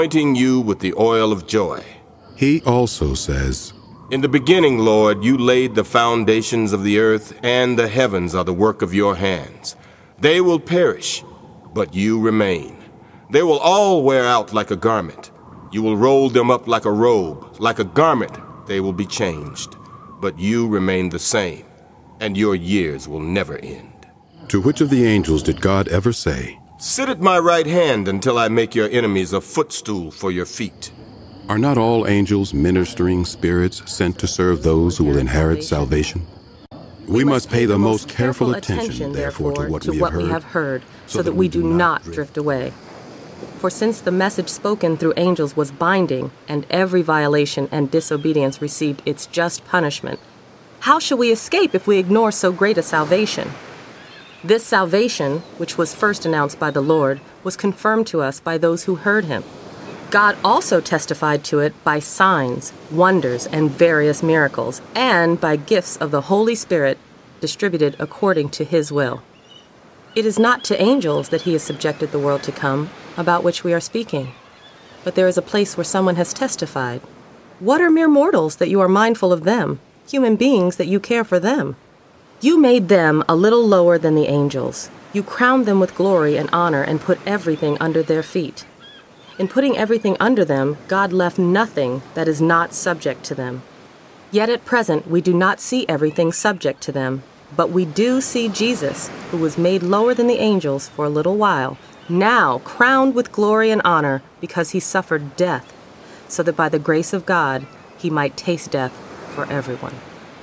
anointing you with the oil of joy. He also says, In the beginning, Lord, you laid the foundations of the earth, and the heavens are the work of your hands. They will perish, but you remain. They will all wear out like a garment. You will roll them up like a robe. Like a garment, they will be changed. But you remain the same, and your years will never end. To which of the angels did God ever say, Sit at my right hand until I make your enemies a footstool for your feet? Are not all angels ministering spirits sent to serve those who will inherit salvation? We must pay the most careful attention, therefore, to what we have heard, so that we do not drift away. For since the message spoken through angels was binding, and every violation and disobedience received its just punishment, how shall we escape if we ignore so great a salvation? This salvation, which was first announced by the Lord, was confirmed to us by those who heard him. God also testified to it by signs, wonders, and various miracles, and by gifts of the Holy Spirit distributed according to his will. It is not to angels that he has subjected the world to come, about which we are speaking. But there is a place where someone has testified. What are mere mortals that you are mindful of them, human beings that you care for them? You made them a little lower than the angels. You crowned them with glory and honor and put everything under their feet. In putting everything under them, God left nothing that is not subject to them. Yet at present we do not see everything subject to them, but we do see Jesus, who was made lower than the angels for a little while, now crowned with glory and honor because he suffered death, so that by the grace of God he might taste death for everyone.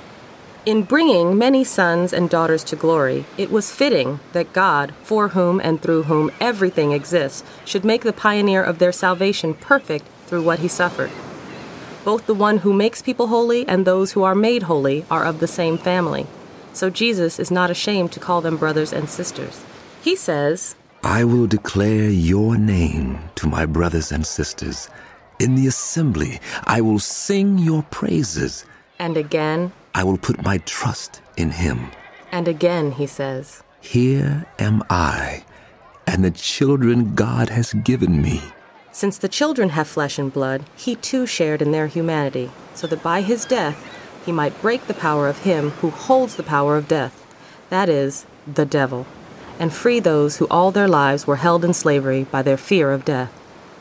In bringing many sons and daughters to glory, it was fitting that God, for whom and through whom everything exists, should make the pioneer of their salvation perfect through what he suffered. Both the one who makes people holy and those who are made holy are of the same family. So Jesus is not ashamed to call them brothers and sisters. He says, I will declare your name to my brothers and sisters. In the assembly, I will sing your praises. And again, I will put my trust in him. And again, he says, Here am I, and the children God has given me. Since the children have flesh and blood, he too shared in their humanity, so that by his death he might break the power of him who holds the power of death, that is, the devil, and free those who all their lives were held in slavery by their fear of death.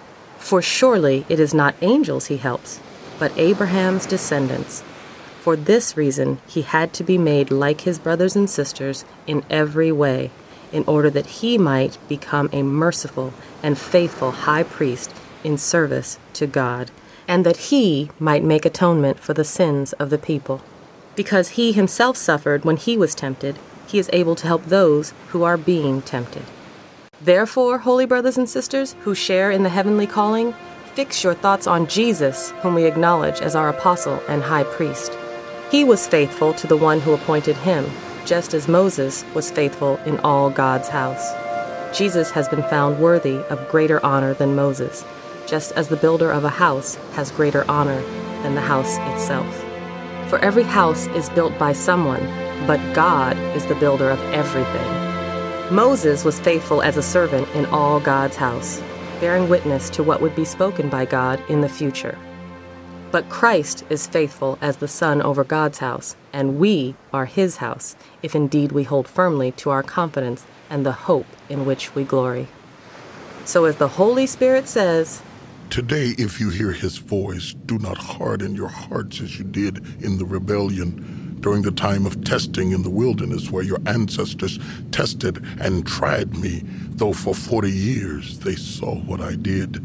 For surely it is not angels he helps, but Abraham's descendants. For this reason he had to be made like his brothers and sisters in every way, in order that he might become a merciful and faithful high priest in service to God, and that he might make atonement for the sins of the people. Because he himself suffered when he was tempted, he is able to help those who are being tempted. Therefore, holy brothers and sisters who share in the heavenly calling, fix your thoughts on Jesus, whom we acknowledge as our apostle and high priest. He was faithful to the one who appointed him, just as Moses was faithful in all God's house. Jesus has been found worthy of greater honor than Moses, just as the builder of a house has greater honor than the house itself. For every house is built by someone, but God is the builder of everything. Moses was faithful as a servant in all God's house, bearing witness to what would be spoken by God in the future. But Christ is faithful as the Son over God's house, and we are his house, if indeed we hold firmly to our confidence and the hope in which we glory. So as the Holy Spirit says, Today, if you hear his voice, do not harden your hearts as you did in the rebellion during the time of testing in the wilderness, where your ancestors tested and tried me, though for 40 years they saw what I did.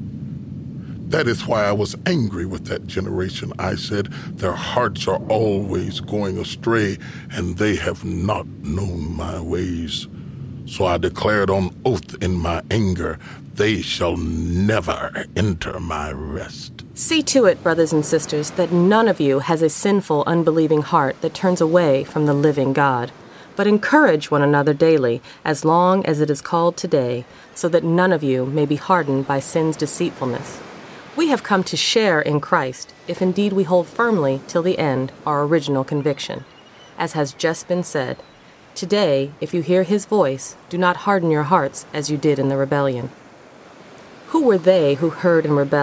That is why I was angry with that generation. I said, their hearts are always going astray, and they have not known my ways. So I declared on oath in my anger, they shall never enter my rest. See to it, brothers and sisters, that none of you has a sinful, unbelieving heart that turns away from the living God. But encourage one another daily, as long as it is called today, so that none of you may be hardened by sin's deceitfulness. We have come to share in Christ, if indeed we hold firmly till the end our original conviction. As has just been said, today, if you hear his voice, do not harden your hearts as you did in the rebellion. Who were they who heard and rebelled?